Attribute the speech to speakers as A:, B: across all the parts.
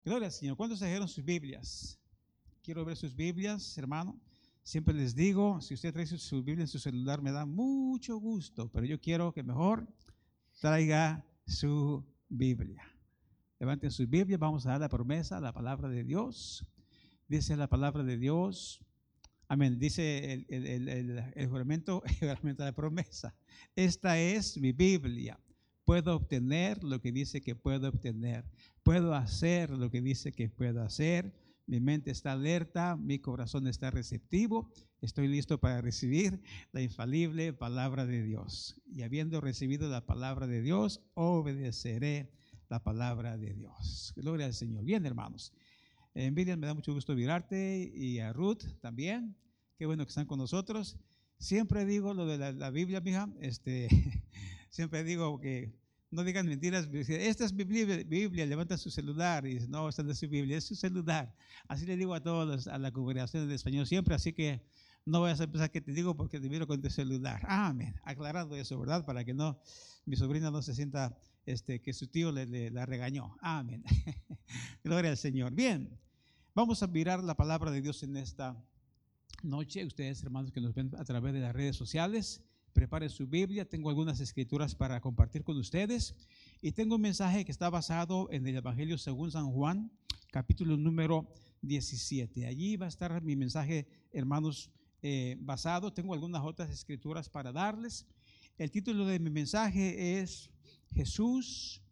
A: Gloria al Señor. ¿Cuántos trajeron sus Biblias? Quiero ver sus Biblias, hermano. Siempre les digo, si usted trae su Biblia en su celular, me da mucho gusto, pero yo quiero que mejor traiga su Biblia. Levanten su Biblia, vamos a dar la promesa, la palabra de Dios. Dice la palabra de Dios. Amén. Dice el juramento, el juramento de la promesa. Esta es mi Biblia. Puedo obtener lo que dice que puedo obtener. Puedo hacer lo que dice que puedo hacer. Mi mente está alerta, mi corazón está receptivo. Estoy listo para recibir la infalible palabra de Dios. Y habiendo recibido la palabra de Dios, obedeceré la palabra de Dios. Gloria al Señor. Bien, hermanos. Miriam, me da mucho gusto mirarte, y a Ruth también. Qué bueno que están con nosotros. Siempre digo lo de la Biblia, mija. Siempre digo que no digan mentiras. Esta es mi Biblia, levanta su celular. Y dice, no, esta no es su Biblia, es su celular. Así le digo a todos, a la congregación de español siempre. Así que no vayas a pensar que te digo porque te miro con tu celular. Amén. Aclarando eso, ¿verdad? Para que no, mi sobrina no se sienta que su tío la regañó. Amén. Gloria al Señor. Bien, vamos a mirar la palabra de Dios en esta noche. Ustedes, hermanos, que nos ven a través de las redes sociales, preparen su Biblia. Tengo algunas escrituras para compartir con ustedes, y tengo un mensaje que está basado en el Evangelio según San Juan, capítulo número 17. Allí va a estar mi mensaje, hermanos, basado. Tengo algunas otras escrituras para darles. El título de mi mensaje es: Jesús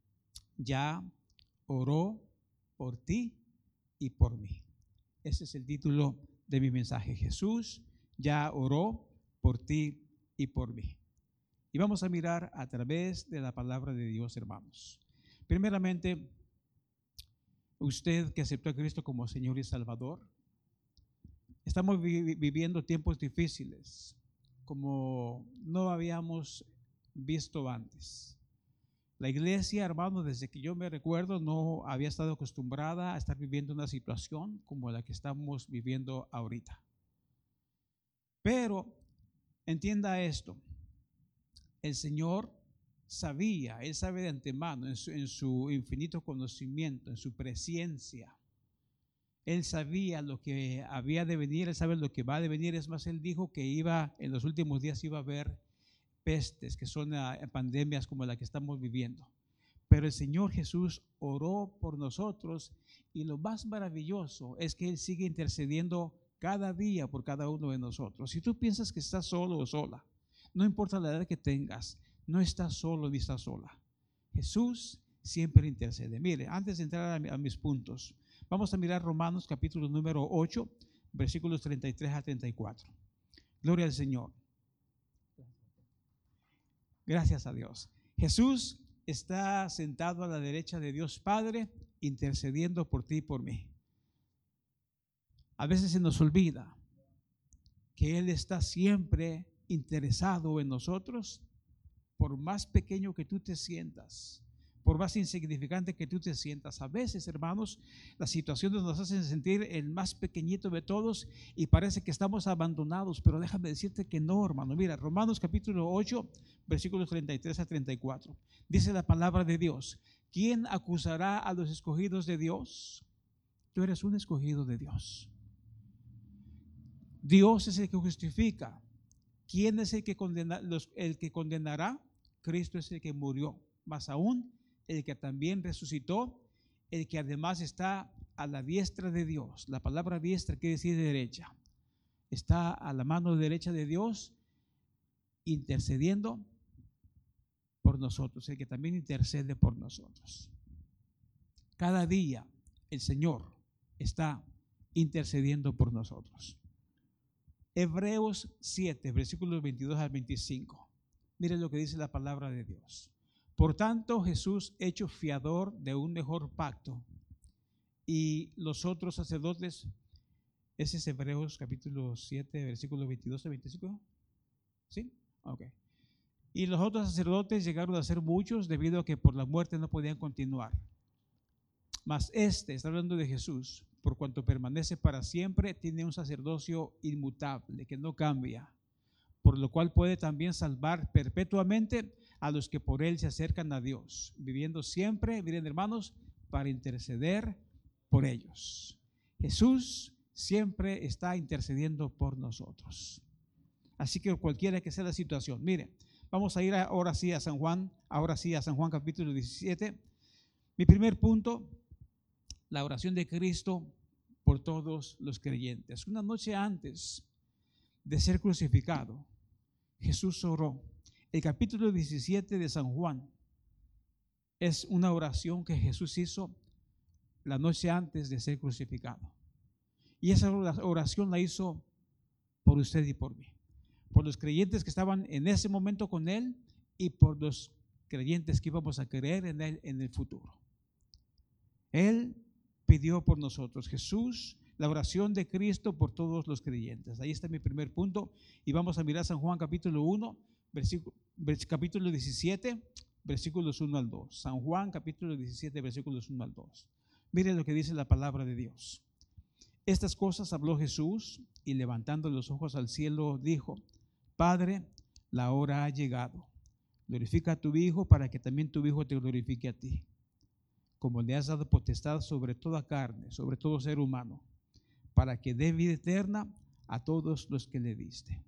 A: ya oró por ti y por mí. Ese es el título de mi mensaje. Jesús ya oró por ti y por mí. Y vamos a mirar a través de la palabra de Dios, hermanos. Primeramente, usted que aceptó a Cristo como Señor y Salvador, estamos viviendo tiempos difíciles como no habíamos visto antes. La iglesia, hermano, desde que yo me recuerdo, no había estado acostumbrada a estar viviendo una situación como la que estamos viviendo ahorita. Pero entienda esto: el Señor sabía, Él sabe de antemano, en su infinito conocimiento, en su presciencia. Él sabía lo que había de venir, Él sabe lo que va a venir. Es más, Él dijo que en los últimos días iba a haber pestes, que son pandemias como la que estamos viviendo. Pero el Señor Jesús oró por nosotros, y lo más maravilloso es que Él sigue intercediendo cada día por cada uno de nosotros. Si tú piensas que estás solo o sola, no importa la edad que tengas, no estás solo ni estás sola. Jesús siempre intercede. Mire, antes de entrar a mis puntos, vamos a mirar Romanos capítulo número 8, versículos 33 a 34. Gloria al Señor. Gracias a Dios. Jesús está sentado a la derecha de Dios Padre, intercediendo por ti y por mí. A veces se nos olvida que Él está siempre interesado en nosotros, por más pequeño que tú te sientas, por más insignificante que tú te sientas. A veces, hermanos, las situaciones nos hacen sentir el más pequeñito de todos y parece que estamos abandonados, pero déjame decirte que no, hermano. Mira, Romanos capítulo 8, versículos 33 a 34. Dice la palabra de Dios: ¿quién acusará a los escogidos de Dios? Tú eres un escogido de Dios. Dios es el que justifica. ¿Quién es el que condenará? Cristo es el que murió, más aún el que también resucitó, el que además está a la diestra de Dios. La palabra diestra quiere decir derecha. Está a la mano derecha de Dios, intercediendo por nosotros, el que también intercede por nosotros. Cada día el Señor está intercediendo por nosotros. Hebreos 7, versículos 22 al 25. Miren lo que dice la palabra de Dios. Por tanto, Jesús, hecho fiador de un mejor pacto, y los otros sacerdotes, ese es Hebreos capítulo 7, versículos 22 al 25. ¿Sí? Ok. Y los otros sacerdotes llegaron a ser muchos, debido a que por la muerte no podían continuar. Mas está hablando de Jesús, por cuanto permanece para siempre, tiene un sacerdocio inmutable, que no cambia, por lo cual puede también salvar perpetuamente a los que por él se acercan a Dios, viviendo siempre, miren hermanos, para interceder por ellos. Jesús siempre está intercediendo por nosotros. Así que cualquiera que sea la situación, mire, vamos a ir ahora sí a San Juan, capítulo 17. Mi primer punto, la oración de Cristo por todos los creyentes. Una noche antes de ser crucificado, Jesús oró. El capítulo 17 de San Juan es una oración que Jesús hizo la noche antes de ser crucificado. Y esa oración la hizo por usted y por mí, por los creyentes que estaban en ese momento con Él y por los creyentes que íbamos a creer en Él en el futuro. Él pidió por nosotros, Jesús, la oración de Cristo por todos los creyentes. Ahí está mi primer punto y vamos a mirar San Juan capítulo 1, capítulo 17, versículos 1 al 2. San Juan capítulo 17, versículos 1 al 2. Miren lo que dice la palabra de Dios. Estas cosas habló Jesús y levantando los ojos al cielo dijo: Padre, la hora ha llegado. Glorifica a tu Hijo para que también tu Hijo te glorifique a ti. Como le has dado potestad sobre toda carne, sobre todo ser humano, para que dé vida eterna a todos los que le diste.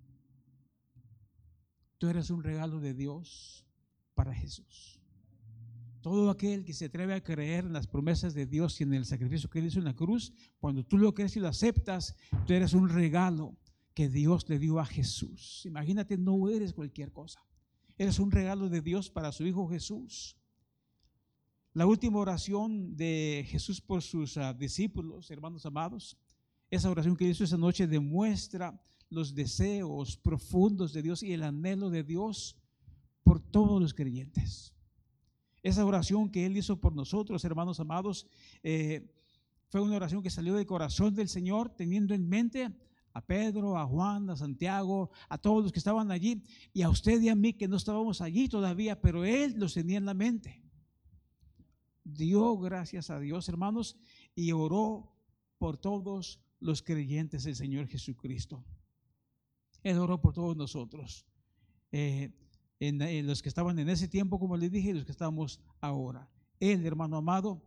A: Tú eres un regalo de Dios para Jesús. Todo aquel que se atreve a creer en las promesas de Dios y en el sacrificio que Él hizo en la cruz, cuando tú lo crees y lo aceptas, tú eres un regalo que Dios le dio a Jesús. Imagínate, no eres cualquier cosa. Eres un regalo de Dios para su Hijo Jesús. La última oración de Jesús por sus discípulos, hermanos amados, esa oración que hizo esa noche demuestra los deseos profundos de Dios y el anhelo de Dios por todos los creyentes. Esa oración que Él hizo por nosotros, hermanos amados, fue una oración que salió del corazón del Señor, teniendo en mente a Pedro, a Juan, a Santiago, a todos los que estaban allí, y a usted y a mí que no estábamos allí todavía, pero Él los tenía en la mente. Dio gracias a Dios, hermanos, y oró por todos los creyentes del Señor Jesucristo. Él oró por todos nosotros, en los que estaban en ese tiempo, como les dije, y los que estamos ahora. Él, hermano amado,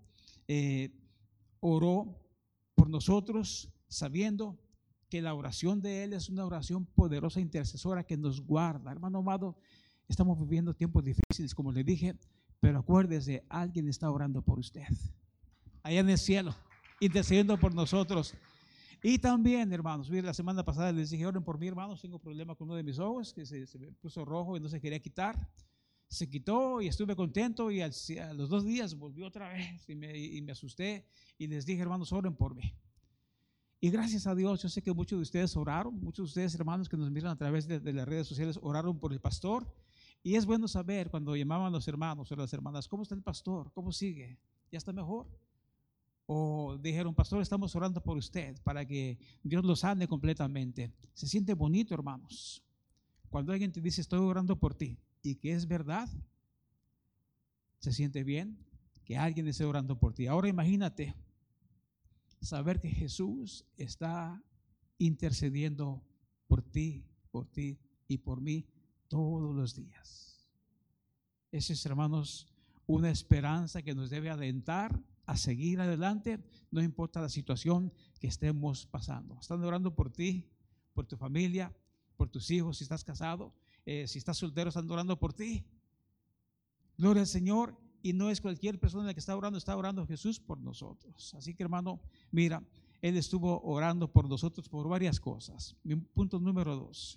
A: oró por nosotros, sabiendo que la oración de Él es una oración poderosa, intercesora, que nos guarda. Hermano amado, estamos viviendo tiempos difíciles, como les dije, pero acuérdese, alguien está orando por usted, allá en el cielo, intercediendo por nosotros. Y también, hermanos, la semana pasada les dije: oren por mí, hermanos, tengo problema con uno de mis ojos, que se me puso rojo y no se quería quitar. Se quitó y estuve contento, y a los 2 días volvió otra vez y me asusté y les dije: hermanos, oren por mí. Y gracias a Dios, yo sé que muchos de ustedes oraron, muchos de ustedes, hermanos, que nos miran a través de las redes sociales, oraron por el pastor. Y es bueno saber cuando llamaban los hermanos o las hermanas: ¿cómo está el pastor? ¿Cómo sigue? ¿Ya está mejor? O dijeron: pastor, estamos orando por usted para que Dios lo sane completamente. Se siente bonito, hermanos, cuando alguien te dice: estoy orando por ti, y que es verdad. Se siente bien que alguien esté orando por ti. Ahora imagínate saber que Jesús está intercediendo por ti y por mí todos los días. Esa es, hermanos, una esperanza que nos debe alentar a seguir adelante, no importa la situación que estemos pasando. Están orando por ti, por tu familia, por tus hijos, si estás casado, si estás soltero, están orando por ti. Gloria al Señor. Y no es cualquier persona la que está orando Jesús por nosotros. Así que, hermano, mira, Él estuvo orando por nosotros por varias cosas. Mi punto número 2.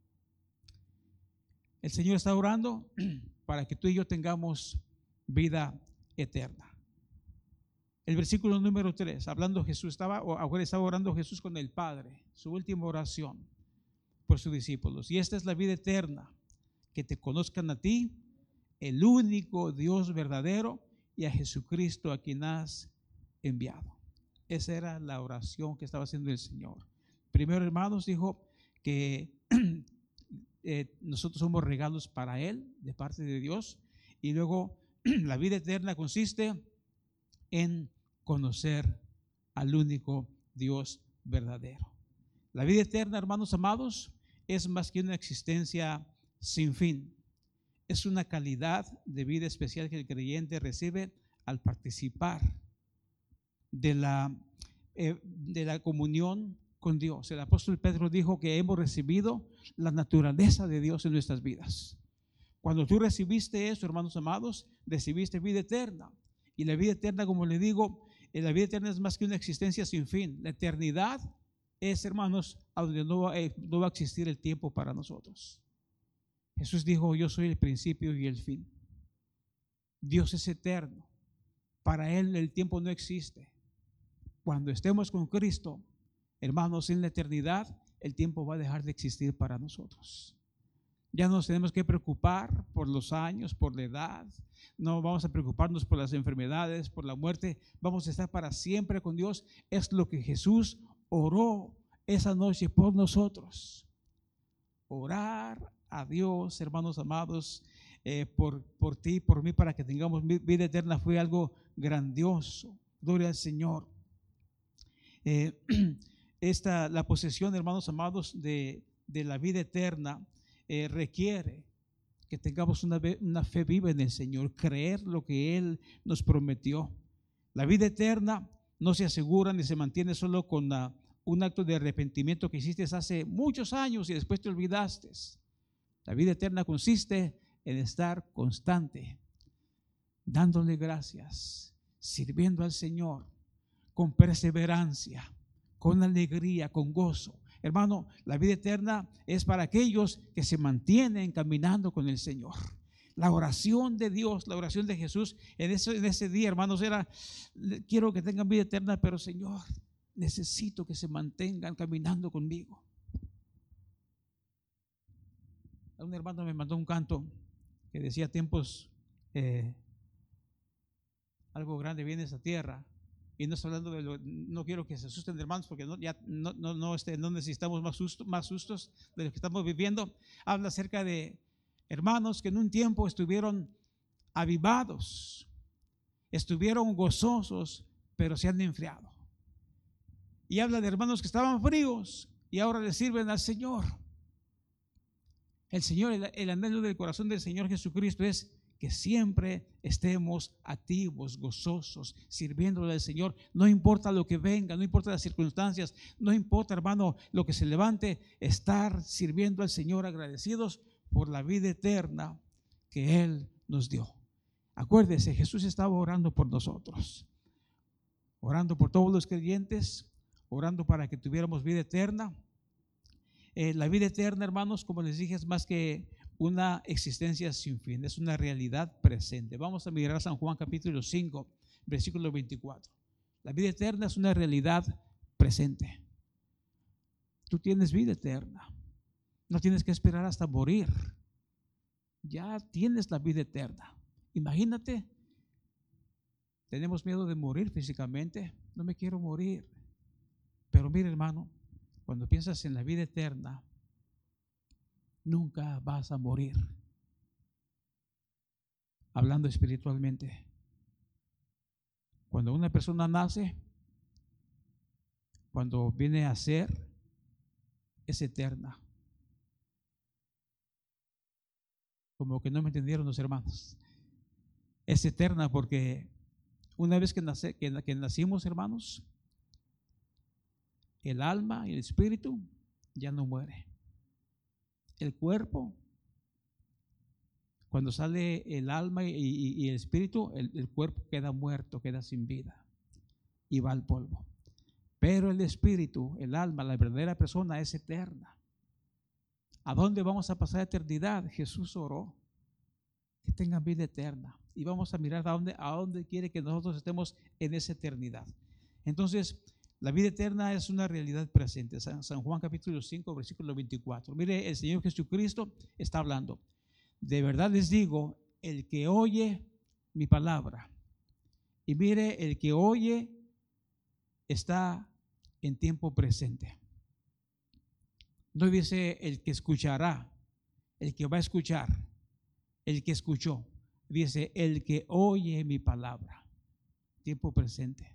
A: El Señor está orando para que tú y yo tengamos vida eterna. El versículo número 3, hablando Jesús, estaba orando Jesús con el Padre, su última oración por sus discípulos. Y esta es la vida eterna, que te conozcan a ti, el único Dios verdadero, y a Jesucristo a quien has enviado. Esa era la oración que estaba haciendo el Señor. Primero, hermanos, dijo que nosotros somos regalos para Él, de parte de Dios. Y luego, la vida eterna consiste en conocer al único Dios verdadero. La vida eterna, hermanos amados, es más que una existencia sin fin. Es una calidad de vida especial que el creyente recibe al participar de la comunión con Dios. El apóstol Pedro dijo que hemos recibido la naturaleza de Dios en nuestras vidas. Cuando tú recibiste eso, hermanos amados, recibiste vida eterna. Y la vida eterna, como le digo, la vida eterna es más que una existencia sin fin. La eternidad es, hermanos, a donde no va a existir el tiempo para nosotros. Jesús dijo: yo soy el principio y el fin. Dios es eterno. Para Él el tiempo no existe. Cuando estemos con Cristo, hermanos, en la eternidad, el tiempo va a dejar de existir para nosotros. Ya no nos tenemos que preocupar por los años, por la edad. No vamos a preocuparnos por las enfermedades, por la muerte. Vamos a estar para siempre con Dios. Es lo que Jesús oró esa noche por nosotros. Orar a Dios, hermanos amados, por ti, por mí, para que tengamos vida eterna, fue algo grandioso. Gloria al Señor. La posesión, hermanos amados, de la vida eterna requiere que tengamos una fe viva en el Señor, creer lo que Él nos prometió. La vida eterna no se asegura ni se mantiene solo con un acto de arrepentimiento que hiciste hace muchos años y después te olvidaste. La vida eterna consiste en estar constante, dándole gracias, sirviendo al Señor con perseverancia, con alegría, con gozo. Hermano, la vida eterna es para aquellos que se mantienen caminando con el Señor. La oración de Dios, la oración de Jesús en ese día, hermanos, era: quiero que tengan vida eterna, pero Señor, necesito que se mantengan caminando conmigo. Un hermano me mandó un canto que decía: tiempos, algo grande viene a esta tierra. Y no estoy hablando no quiero que se asusten, hermanos, porque no necesitamos más sustos de lo que estamos viviendo. Habla acerca de hermanos que en un tiempo estuvieron avivados, estuvieron gozosos, pero se han enfriado. Y habla de hermanos que estaban fríos y ahora le sirven al Señor. El Señor, el anhelo del corazón del Señor Jesucristo es que siempre estemos activos, gozosos, sirviéndole al Señor. No importa lo que venga, no importa las circunstancias, no importa, hermano, lo que se levante, estar sirviendo al Señor, agradecidos por la vida eterna que Él nos dio. Acuérdese, Jesús estaba orando por nosotros, orando por todos los creyentes, orando para que tuviéramos vida eterna. La vida eterna, hermanos, como les dije, es más que una existencia sin fin, es una realidad presente. Vamos a mirar a San Juan capítulo 5, versículo 24. La vida eterna es una realidad presente. Tú tienes vida eterna. No tienes que esperar hasta morir. Ya tienes la vida eterna. Imagínate, tenemos miedo de morir físicamente. No me quiero morir. Pero mire, hermano, cuando piensas en la vida eterna, nunca vas a morir. Hablando espiritualmente, cuando una persona nace, cuando viene a ser, es eterna. Como que no me entendieron los hermanos. Es eterna porque una vez que nacimos, hermanos, el alma y el espíritu ya no muere. El cuerpo, cuando sale el alma y el espíritu, el cuerpo queda muerto, queda sin vida y va al polvo. Pero el espíritu, el alma, la verdadera persona es eterna. ¿A dónde vamos a pasar eternidad? Jesús oró que tengan vida eterna y vamos a mirar a dónde quiere que nosotros estemos en esa eternidad. Entonces, la vida eterna es una realidad presente. San Juan capítulo 5, versículo 24. Mire, el Señor Jesucristo está hablando. De verdad les digo, el que oye mi palabra, y mire, el que oye está en tiempo presente. No dice el que escuchará, el que va a escuchar, el que escuchó. Dice el que oye mi palabra, tiempo presente.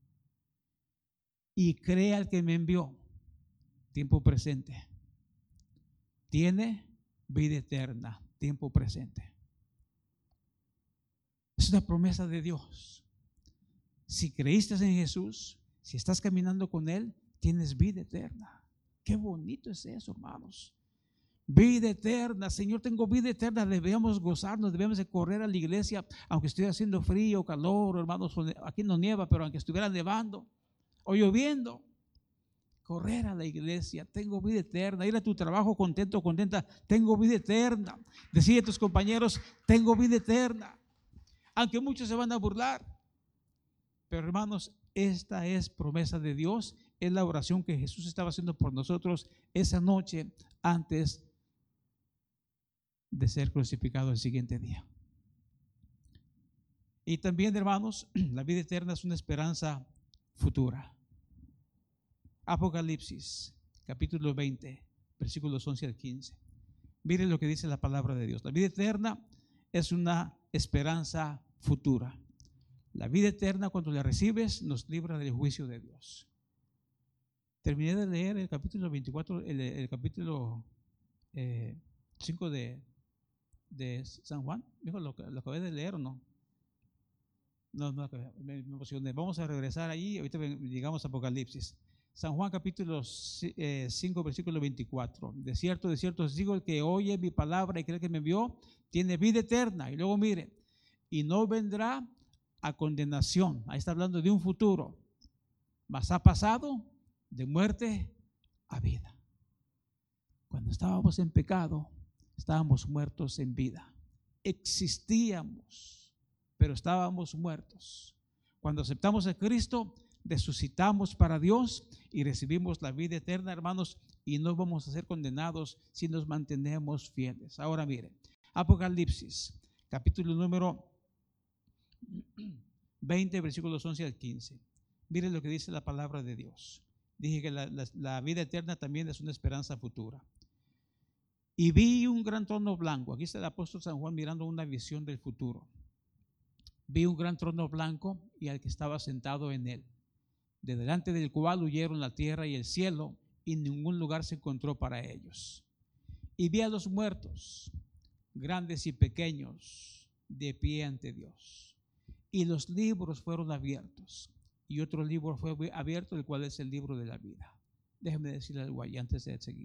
A: Y cree al que me envió, tiempo presente. Tiene vida eterna, tiempo presente. Es una promesa de Dios. Si creíste en Jesús, si estás caminando con Él, tienes vida eterna. Qué bonito es eso, hermanos. Vida eterna. Señor, tengo vida eterna. Debemos gozarnos, debemos de correr a la iglesia, aunque esté haciendo frío, calor, hermanos. Aquí no nieva, pero aunque estuviera nevando o lloviendo, correr a la iglesia. Tengo vida eterna. Ir a tu trabajo contento, contenta. Tengo vida eterna. Decir a tus compañeros, tengo vida eterna. Aunque muchos se van a burlar. Pero hermanos, esta es promesa de Dios. Es la oración que Jesús estaba haciendo por nosotros esa noche antes de ser crucificado el siguiente día. Y también, hermanos, la vida eterna es una esperanza futura. Apocalipsis, capítulo 20, versículos 11 al 15. Miren lo que dice la palabra de Dios. La vida eterna es una esperanza futura. La vida eterna, cuando la recibes, nos libra del juicio de Dios. Terminé de leer el capítulo 24, el capítulo 5 de San Juan. Dijo, ¿lo acabé de leer o no? No, me emocioné. Vamos a regresar ahí. Ahorita llegamos a Apocalipsis. San Juan capítulo 5, versículo 24. De cierto os digo, el que oye mi palabra y cree que me envió, tiene vida eterna. Y luego mire, y no vendrá a condenación. Ahí está hablando de un futuro. Mas ha pasado de muerte a vida. Cuando estábamos en pecado, estábamos muertos en vida. Existíamos, pero estábamos muertos. Cuando aceptamos a Cristo, resucitamos para Dios y recibimos la vida eterna, hermanos, y no vamos a ser condenados si nos mantenemos fieles. Ahora miren, Apocalipsis, capítulo número 20, versículos 11 al 15. Miren lo que dice la palabra de Dios. Dije que la vida eterna también es una esperanza futura. Y vi un gran trono blanco. Aquí está el apóstol San Juan mirando una visión del futuro. Vi un gran trono blanco y al que estaba sentado en él, de delante del cual huyeron la tierra y el cielo, y ningún lugar se encontró para ellos. Y vi a los muertos, grandes y pequeños, de pie ante Dios. Y los libros fueron abiertos. Y otro libro fue abierto, el cual es el libro de la vida. Déjenme decirle algo ahí antes de seguir.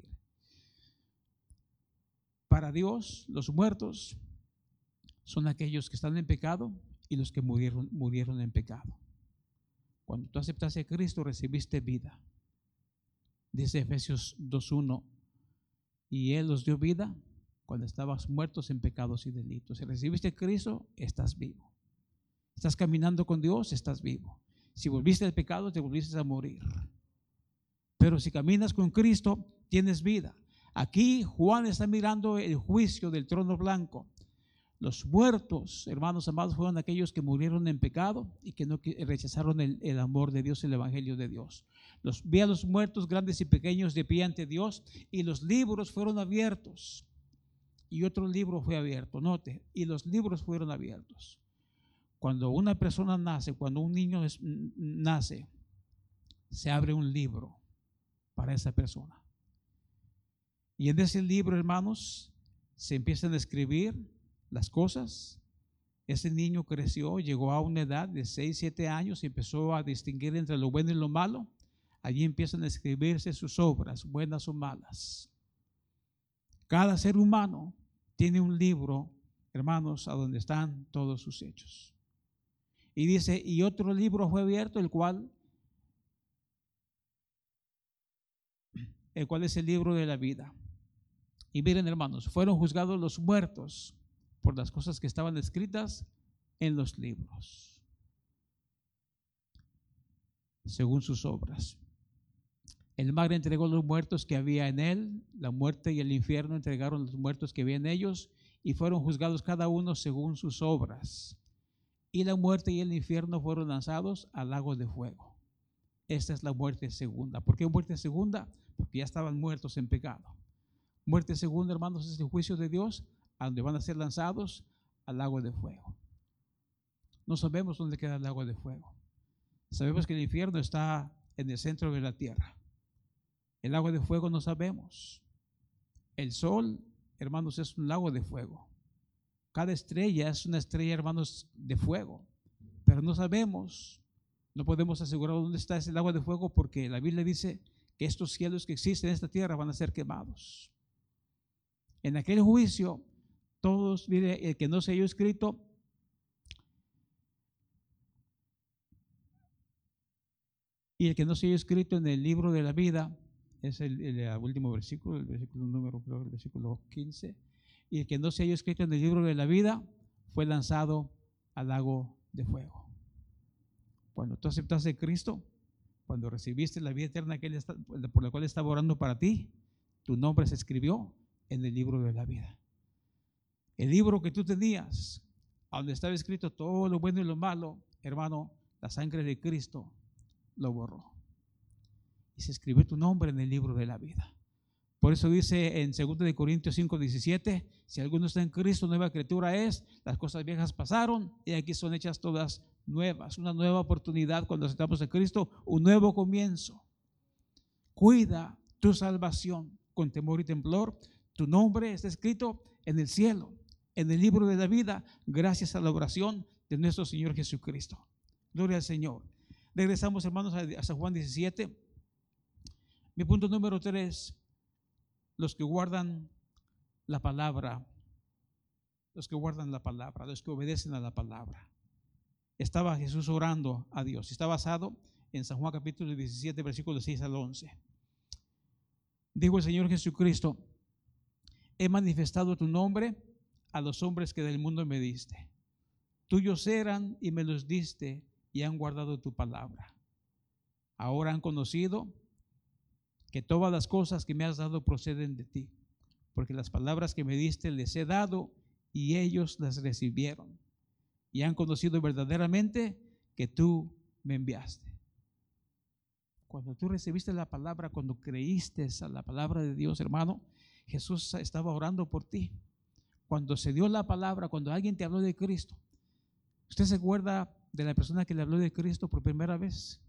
A: Para Dios, los muertos son aquellos que están en pecado y los que murieron en pecado. Cuando tú aceptaste a Cristo, recibiste vida. Dice Efesios 2:1, y Él os dio vida cuando estabas muertos en pecados y delitos. Si recibiste a Cristo, estás vivo. Estás caminando con Dios, estás vivo. Si volviste al pecado, te volviste a morir. Pero si caminas con Cristo, tienes vida. Aquí Juan está mirando el juicio del trono blanco. Los muertos, hermanos amados, fueron aquellos que murieron en pecado y que no rechazaron el amor de Dios, el evangelio de Dios. Vi a los muertos grandes y pequeños de pie ante Dios, y los libros fueron abiertos. Y otro libro fue abierto, note, y los libros fueron abiertos. Cuando una persona nace, cuando un niño nace, se abre un libro para esa persona. Y en ese libro, hermanos, se empiezan a escribir las cosas. Ese niño creció, llegó a una edad de 6, 7 años y empezó a distinguir entre lo bueno y lo malo. Allí empiezan a escribirse sus obras, buenas o malas. Cada ser humano tiene un libro, hermanos, a donde están todos sus hechos. Y dice, y otro libro fue abierto, el cual es el libro de la vida. Y miren, hermanos, fueron juzgados los muertos por las cosas que estaban escritas en los libros, según sus obras. El mar entregó los muertos que había en él, la muerte y el infierno entregaron los muertos que había en ellos, y fueron juzgados cada uno según sus obras. Y la muerte y el infierno fueron lanzados al lago de fuego. Esta es la muerte segunda. ¿Por qué muerte segunda? Porque ya estaban muertos en pecado. Muerte segunda, hermanos, es el juicio de Dios, a donde van a ser lanzados al lago de fuego. No sabemos dónde queda el lago de fuego. Sabemos que el infierno está en el centro de la tierra. El lago de fuego no sabemos. El sol, hermanos, es un lago de fuego. Cada estrella es una estrella, hermanos, de fuego. Pero no sabemos No podemos asegurar dónde está ese agua de fuego porque la Biblia dice que estos cielos que existen en esta tierra van a ser quemados. En aquel juicio, todos, mire, el que no se haya escrito, y el que no se haya escrito en el libro de la vida, es el último versículo, el versículo número, creo, el versículo 15, y el que no se haya escrito en el libro de la vida fue lanzado al lago de fuego. Cuando tú aceptaste a Cristo, cuando recibiste la vida eterna que por la cual estaba orando para ti, tu nombre se escribió en el libro de la vida. El libro que tú tenías, donde estaba escrito todo lo bueno y lo malo, hermano, la sangre de Cristo lo borró. Y se escribió tu nombre en el libro de la vida. Por eso dice en 2 de Corintios 5:17, si alguno está en Cristo, nueva criatura es, las cosas viejas pasaron y aquí son hechas todas nuevas. Una nueva oportunidad cuando aceptamos a Cristo, un nuevo comienzo. Cuida tu salvación con temor y temblor. Tu nombre está escrito en el cielo, en el libro de la vida, gracias a la oración de nuestro Señor Jesucristo. Gloria al Señor. Regresamos, hermanos, a San Juan 17. Mi punto número 3, los que guardan la palabra, los que guardan la palabra, los que obedecen a la palabra. Estaba Jesús orando a Dios. Está basado en San Juan capítulo 17, versículos 6 al 11. Dijo el Señor Jesucristo: he manifestado tu nombre a los hombres que del mundo me diste. Tuyos eran y me los diste y han guardado tu palabra. Ahora han conocido que todas las cosas que me has dado proceden de ti, porque las palabras que me diste les he dado y ellos las recibieron y han conocido verdaderamente que tú me enviaste. Cuando tú recibiste la palabra, cuando creíste a la palabra de Dios, hermano, Jesús estaba orando por ti. Cuando se dio la palabra, cuando alguien te habló de Cristo, ¿usted se acuerda de la persona que le habló de Cristo por primera vez?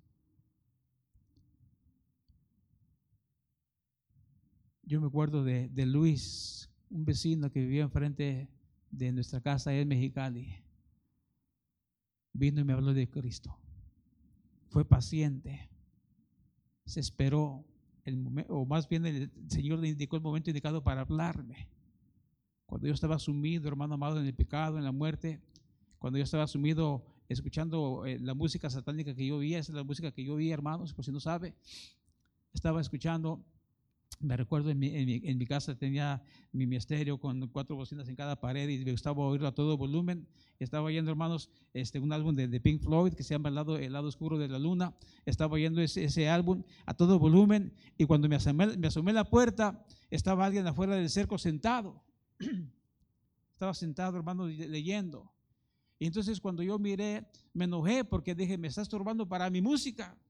A: Yo me acuerdo de Luis, un vecino que vivía enfrente de nuestra casa en Mexicali. Vino y me habló de Cristo. Fue paciente. Se esperó o más bien el Señor le indicó el momento indicado para hablarme. Cuando yo estaba sumido, hermano amado, en el pecado, en la muerte, cuando yo estaba sumido escuchando la música satánica que yo oía, esa es la música que yo oía, hermanos, por si no sabe, estaba escuchando. Me recuerdo en mi casa tenía mi estéreo con 4 bocinas en cada pared y me gustaba oírlo a todo volumen. Estaba oyendo, hermanos, un álbum de Pink Floyd que se llama El lado oscuro de la luna. Estaba oyendo ese álbum a todo volumen y cuando me asomé a la puerta estaba alguien afuera del cerco sentado. Estaba sentado, hermano, leyendo. Y entonces cuando yo miré, me enojé porque dije, me está estorbando para mi música.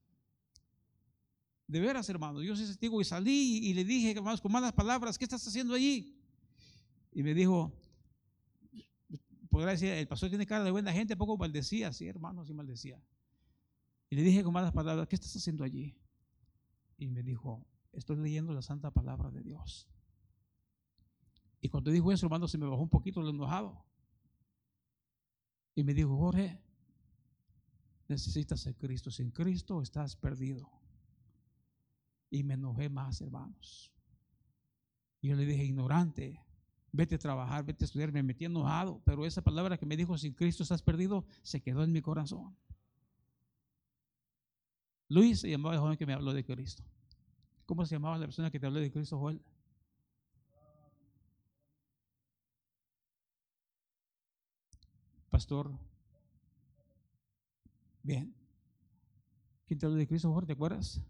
A: De veras, hermano, yo soy testigo y salí y le dije, hermanos, con malas palabras, ¿qué estás haciendo allí? Y me dijo, podrá decir, el pastor tiene cara de buena gente, poco maldecía, sí, hermano, sí maldecía. Y le dije con malas palabras, ¿qué estás haciendo allí? Y me dijo, estoy leyendo la santa palabra de Dios. Y cuando dijo eso, hermano, se me bajó un poquito lo enojado. Y me dijo, Jorge, necesitas a Cristo, sin Cristo estás perdido. Y me enojé más, hermanos. Y yo le dije, ignorante, vete a trabajar, vete a estudiar. Me metí enojado, pero esa palabra que me dijo, sin Cristo estás perdido, se quedó en mi corazón. Luis se llamaba el joven que me habló de Cristo. ¿Cómo se llamaba la persona que te habló de Cristo, Joel? Pastor. Bien. ¿Quién te habló de Cristo, Jorge? ¿Te acuerdas?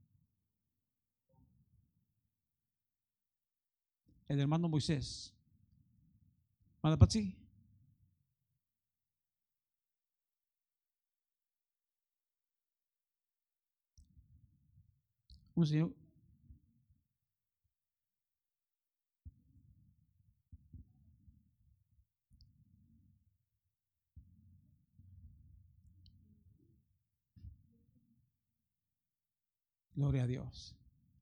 A: El hermano Moisés. ¿Manda Patsy? Un señor. Gloria a Dios.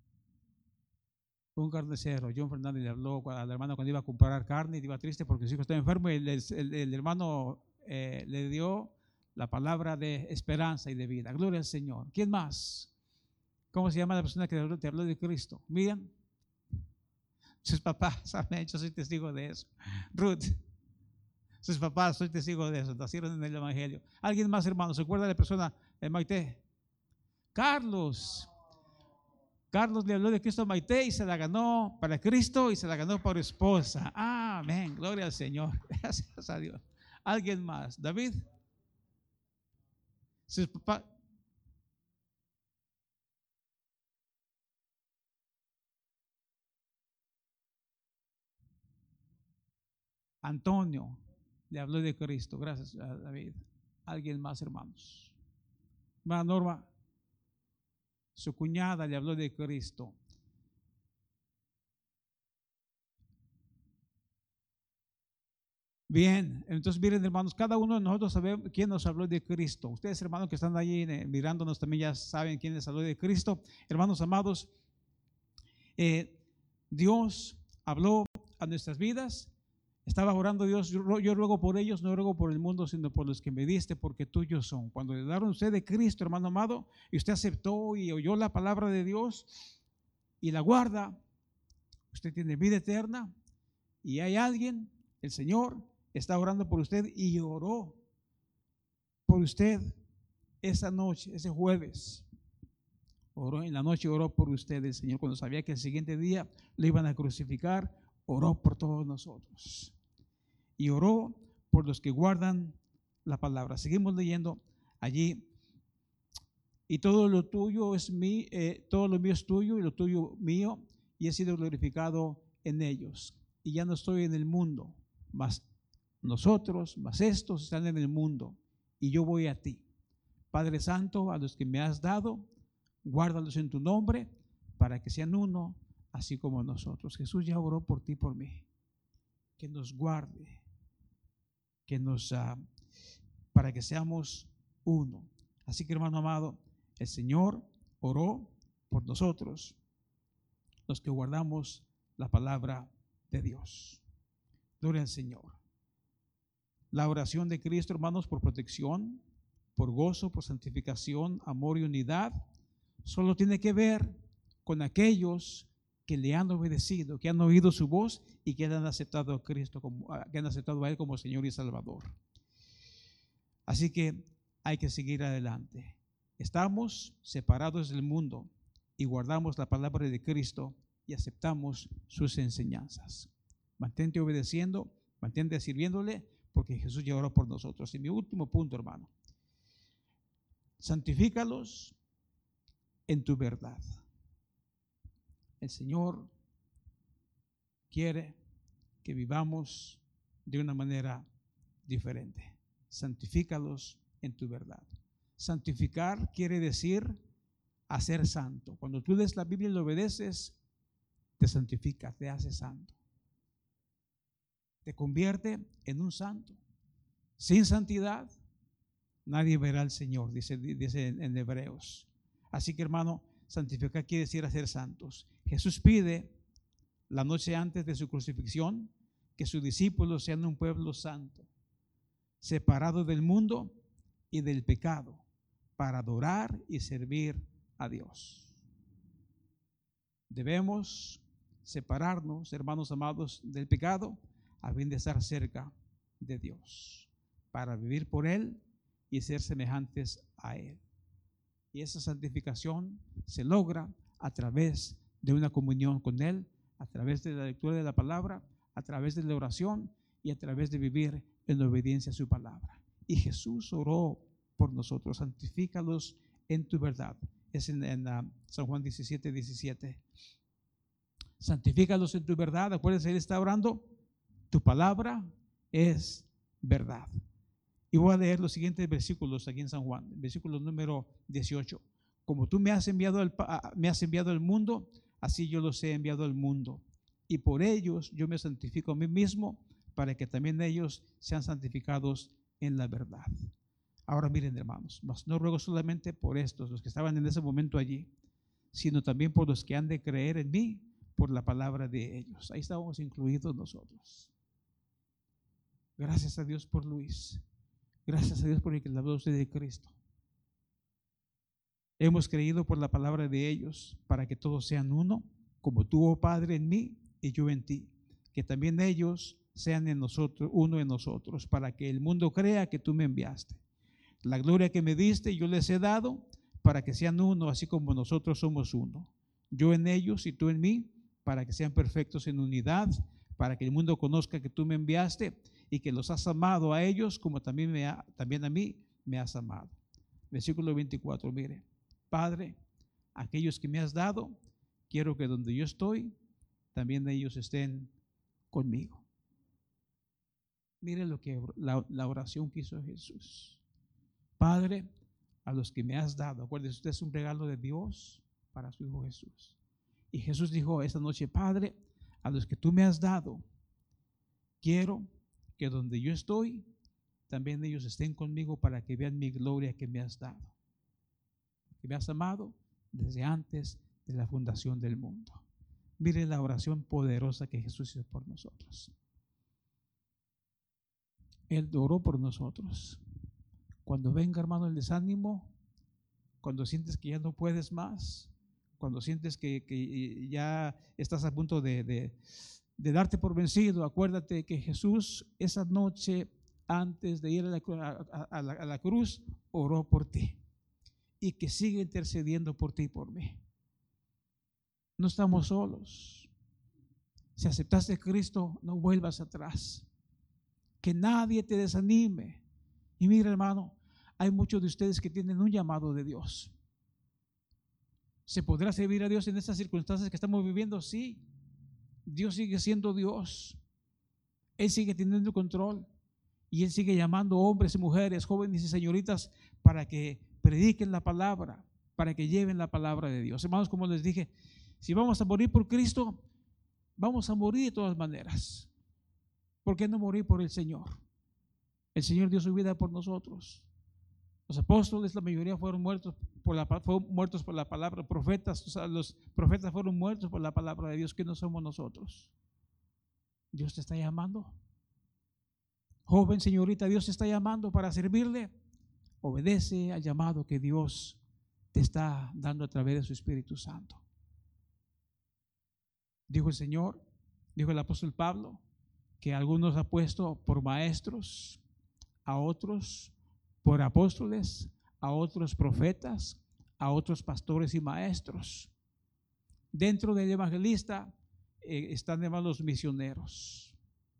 A: Un carnicero, John Fernández, le habló al hermano cuando iba a comprar carne y iba triste porque su hijo estaba enfermo y el hermano le dio la palabra de esperanza y de vida. Gloria al Señor. ¿Quién más? ¿Cómo se llama la persona que te habló de Cristo? Miriam. Sus papás, amén, yo soy testigo de eso. Ruth, sus papás, soy testigo de eso, nacieron en el Evangelio. ¿Alguien más, hermano? ¿Se acuerda de la persona de Maite? Carlos. Carlos le habló de Cristo a Maite y se la ganó para Cristo y se la ganó por esposa. Amén, gloria al Señor. Gracias a Dios. ¿Alguien más? David. Sus papás. Antonio le habló de Cristo. Gracias a David. ¿Alguien más, hermanos? Hermana Norma, su cuñada le habló de Cristo. Bien, entonces miren, hermanos, cada uno de nosotros sabe quién nos habló de Cristo. Ustedes, hermanos, que están allí mirándonos también ya saben quién les habló de Cristo. Hermanos amados, Dios habló a nuestras vidas. Estaba orando Dios, yo ruego por ellos, no ruego por el mundo, sino por los que me diste, porque tuyos son. Cuando le daron a usted de Cristo, hermano amado, y usted aceptó y oyó la palabra de Dios y la guarda, usted tiene vida eterna. Y hay alguien, el Señor, está orando por usted y oró por usted esa noche, ese jueves. Oró en la noche, oró por usted el Señor cuando sabía que el siguiente día lo iban a crucificar. Oró por todos nosotros y oró por los que guardan la palabra. Seguimos leyendo allí. Y todo lo tuyo es mío, todo lo mío es tuyo y lo tuyo mío, y he sido glorificado en ellos. Y ya no estoy en el mundo, mas nosotros, mas estos están en el mundo, y yo voy a ti. Padre Santo, a los que me has dado, guárdalos en tu nombre, para que sean uno, así como nosotros. Jesús ya oró por ti y por mí. Que nos guarde, que para que seamos uno. Así que, hermano amado, el Señor oró por nosotros, los que guardamos la palabra de Dios. Gloria al Señor. La oración de Cristo, hermanos, por protección, por gozo, por santificación, amor y unidad, solo tiene que ver con aquellos que le han obedecido, que han oído su voz y que han aceptado a Cristo, que han aceptado a Él como Señor y Salvador. Así que hay que seguir adelante. Estamos separados del mundo y guardamos la palabra de Cristo y aceptamos sus enseñanzas. Mantente obedeciendo, mantente sirviéndole, porque Jesús ya oró por nosotros. Y mi último punto, hermano, santifícalos en tu verdad. El Señor quiere que vivamos de una manera diferente. Santifícalos en tu verdad. Santificar quiere decir hacer santo. Cuando tú lees la Biblia y lo obedeces, te santifica, te hace santo. Te convierte en un santo. Sin santidad, nadie verá al Señor, dice en Hebreos. Así que, hermano, santificar quiere decir hacer santos. Jesús pide la noche antes de su crucifixión que sus discípulos sean un pueblo santo, separado del mundo y del pecado, para adorar y servir a Dios. Debemos separarnos, hermanos amados, del pecado a fin de estar cerca de Dios, para vivir por Él y ser semejantes a Él. Y esa santificación se logra a través de una comunión con Él, a través de la lectura de la palabra, a través de la oración y a través de vivir en obediencia a su palabra. Y Jesús oró por nosotros, santifícalos en tu verdad. Es en San Juan 17:17. Santifícalos en tu verdad. Acuérdense, Él está orando, tu palabra es verdad. Y voy a leer los siguientes versículos aquí en San Juan, versículo número 18. Como tú me has enviado al mundo, así yo los he enviado al mundo. Y por ellos yo me santifico a mí mismo, para que también ellos sean santificados en la verdad. Ahora miren, hermanos, mas no ruego solamente por estos, los que estaban en ese momento allí, sino también por los que han de creer en mí, por la palabra de ellos. Ahí estábamos incluidos nosotros. Gracias a Dios por Luis. Gracias a Dios por el que le habló a usted de Cristo. Hemos creído por la palabra de ellos para que todos sean uno, como tú, oh Padre, en mí y yo en ti. Que también ellos sean en nosotros, uno en nosotros, para que el mundo crea que tú me enviaste. La gloria que me diste yo les he dado para que sean uno, así como nosotros somos uno. Yo en ellos y tú en mí, para que sean perfectos en unidad, para que el mundo conozca que tú me enviaste y que los has amado a ellos como también a mí me has amado. Versículo 24, mire. Padre, aquellos que me has dado, quiero que donde yo estoy, también ellos estén conmigo. Mire lo que la oración que hizo Jesús. Padre, a los que me has dado, acuérdese, usted es un regalo de Dios para su Hijo Jesús. Y Jesús dijo esta noche, Padre, a los que tú me has dado, quiero que donde yo estoy, también ellos estén conmigo para que vean mi gloria que me has dado, que me has amado desde antes de la fundación del mundo. Mire la oración poderosa que Jesús hizo por nosotros. Él oró por nosotros. Cuando venga, hermano, el desánimo, cuando sientes que ya no puedes más, cuando sientes que ya estás a punto de darte por vencido, acuérdate que Jesús esa noche antes de ir a la cruz oró por ti y que sigue intercediendo por ti y por mí. No estamos solos. Si aceptaste a Cristo, no vuelvas atrás. Que nadie te desanime. Y mira, hermano, hay muchos de ustedes que tienen un llamado de Dios. ¿Se podrá servir a Dios en estas circunstancias que estamos viviendo? Sí. Dios sigue siendo Dios. Él sigue teniendo control. Y Él sigue llamando hombres y mujeres, jóvenes y señoritas para que prediquen la palabra, para que lleven la palabra de Dios. Hermanos, como les dije, si vamos a morir por Cristo, vamos a morir de todas maneras. ¿Por qué no morir por el Señor? El Señor dio su vida por nosotros. Los apóstoles, la mayoría fueron muertos por la palabra. Los profetas fueron muertos por la palabra de Dios, que no somos nosotros. Dios te está llamando. Joven, señorita, Dios te está llamando para servirle. Obedece al llamado que Dios te está dando a través de su Espíritu Santo. Dijo el Señor, dijo el apóstol Pablo, que algunos ha puesto por maestros, a otros por apóstoles, a otros profetas, a otros pastores y maestros. Dentro del evangelista están además los misioneros.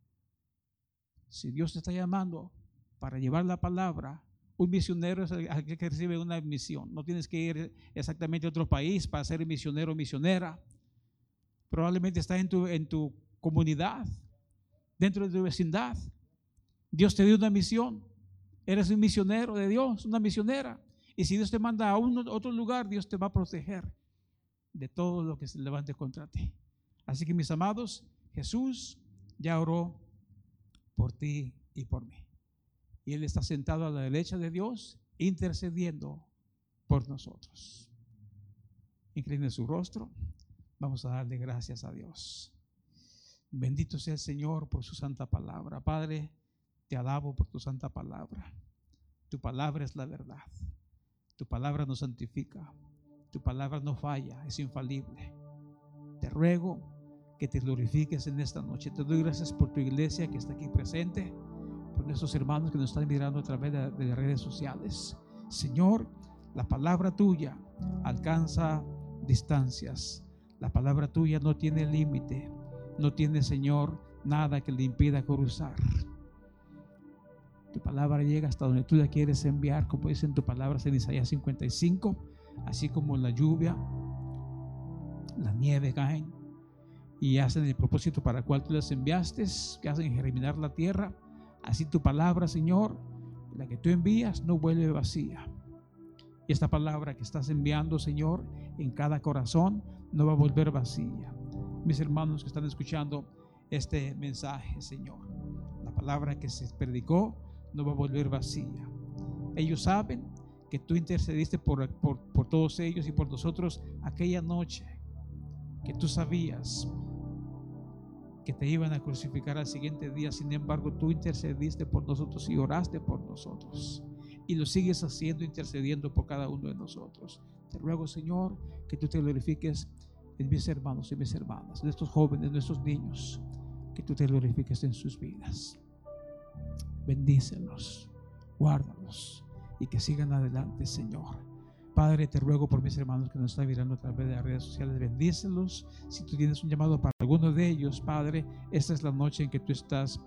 A: Si Dios te está llamando para llevar la palabra, un misionero es el que recibe una misión. No tienes que ir exactamente a otro país para ser misionero o misionera. Probablemente está en tu comunidad, dentro de tu vecindad. Dios te dio una misión. Eres un misionero de Dios, una misionera. Y si Dios te manda a otro lugar, Dios te va a proteger de todo lo que se levante contra ti. Así que, mis amados, Jesús ya oró por ti y por mí. Y Él está sentado a la derecha de Dios, intercediendo por nosotros. Incline su rostro. Vamos a darle gracias a Dios. Bendito sea el Señor por su santa palabra. Padre, te alabo por tu santa palabra. Tu palabra es la verdad. Tu palabra nos santifica. Tu palabra no falla, es infalible. Te ruego que te glorifiques en esta noche. Te doy gracias por tu iglesia que está aquí presente, por nuestros hermanos que nos están mirando a través de las redes sociales. Señor, la palabra tuya alcanza distancias. La palabra tuya no tiene límite. No tiene, Señor, nada que le impida cruzar. Tu palabra llega hasta donde tú la quieres enviar, como dice en tu palabra en Isaías 55, así como la lluvia, la nieve caen y hacen el propósito para el cual tú las enviaste, que hacen germinar la tierra. Así tu palabra, Señor, la que tú envías, no vuelve vacía. Y esta palabra que estás enviando, Señor, en cada corazón, no va a volver vacía. Mis hermanos que están escuchando este mensaje, Señor, la palabra que se predicó no va a volver vacía. Ellos saben que tú intercediste por todos ellos y por nosotros aquella noche, que tú sabías que te iban a crucificar al siguiente día. Sin embargo, tú intercediste por nosotros y oraste por nosotros, y lo sigues haciendo, intercediendo por cada uno de nosotros. Te ruego, Señor, que tú te glorifiques en mis hermanos y mis hermanas, en estos jóvenes, en estos niños, que tú te glorifiques en sus vidas. Bendícelos, guárdalos y que sigan adelante, Señor. Padre, te ruego por mis hermanos que nos están mirando a través de las redes sociales, bendícelos. Si tú tienes un llamado para alguno de ellos, Padre, esta es la noche en que tú estás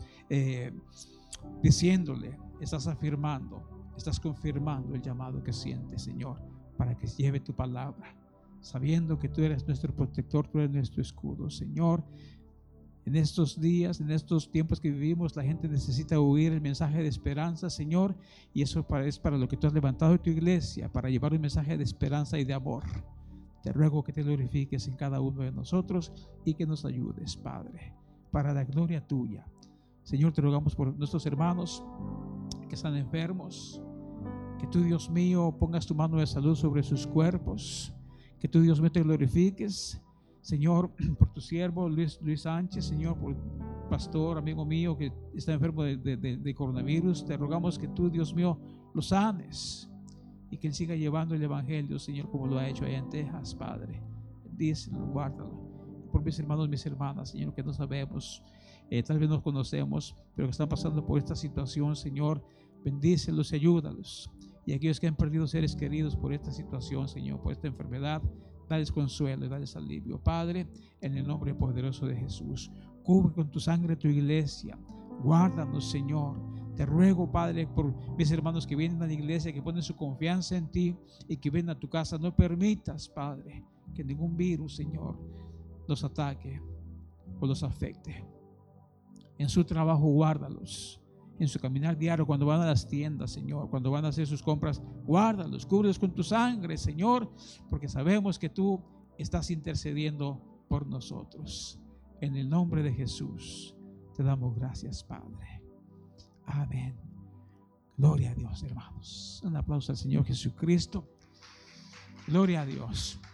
A: diciéndole, estás afirmando, estás confirmando el llamado que siente, Señor, para que lleve tu palabra, sabiendo que tú eres nuestro protector, tú eres nuestro escudo, Señor. En estos días, en estos tiempos que vivimos, la gente necesita oír el mensaje de esperanza, Señor, y eso es para lo que tú has levantado tu iglesia, para llevar un mensaje de esperanza y de amor. Te ruego que te glorifiques en cada uno de nosotros y que nos ayudes, Padre, para la gloria tuya. Señor, te rogamos por nuestros hermanos que están enfermos, que tú, Dios mío, pongas tu mano de salud sobre sus cuerpos, que tú, Dios mío, te glorifiques, Señor, por tu siervo Luis Sánchez, Señor, por pastor, amigo mío que está enfermo de coronavirus. Te rogamos que tú, Dios mío, lo sanes y que él siga llevando el evangelio, Señor, como lo ha hecho allá en Texas, Padre. Bendícelo, guárdalo. Por mis hermanos, mis hermanas, Señor, que no sabemos, tal vez no conocemos, pero que están pasando por esta situación, Señor, bendícelos y ayúdalos. Y aquellos que han perdido seres queridos por esta situación, Señor, por esta enfermedad, dales consuelo y dales alivio, Padre, en el nombre poderoso de Jesús. Cubre con tu sangre tu iglesia, guárdanos, Señor. Te ruego, Padre, por mis hermanos que vienen a la iglesia, que ponen su confianza en ti y que vienen a tu casa. No permitas, Padre, que ningún virus, Señor, los ataque o los afecte. En su trabajo, guárdalos. En su caminar diario, cuando van a las tiendas, Señor, cuando van a hacer sus compras, guárdalos, cúbrelos con tu sangre, Señor, porque sabemos que tú estás intercediendo por nosotros. En el nombre de Jesús te damos gracias, Padre. Amén. Gloria a Dios, hermanos. Un aplauso al Señor Jesucristo. Gloria a Dios.